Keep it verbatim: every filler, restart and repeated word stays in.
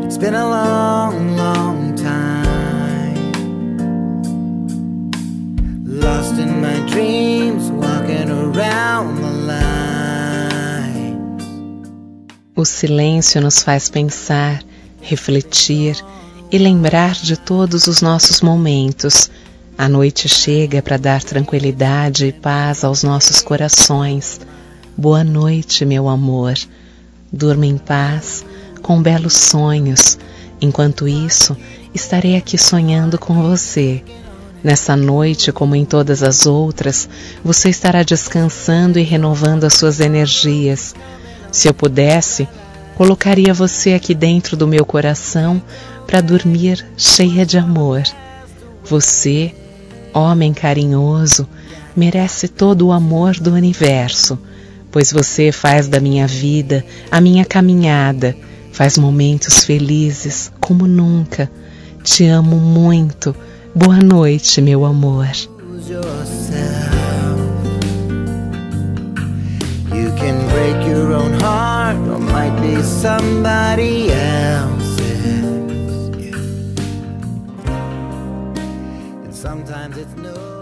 It's been a long, long time. Lost in my dreams, walking around the lines. O silêncio nos faz pensar, refletir e lembrar de todos os nossos momentos. A noite chega para dar tranquilidade e paz aos nossos corações. Boa noite, meu amor. Durma em paz, com belos sonhos. Enquanto isso, estarei aqui sonhando com você. Nessa noite, como em todas as outras, você estará descansando e renovando as suas energias. Se eu pudesse, colocaria você aqui dentro do meu coração para dormir cheia de amor. Você, homem carinhoso, merece todo o amor do universo, pois você faz da minha vida a minha caminhada, faz momentos felizes como nunca. Te amo muito. Boa noite, meu amor. You can break your own heart, or might be somebody else's. Yeah. And sometimes it's no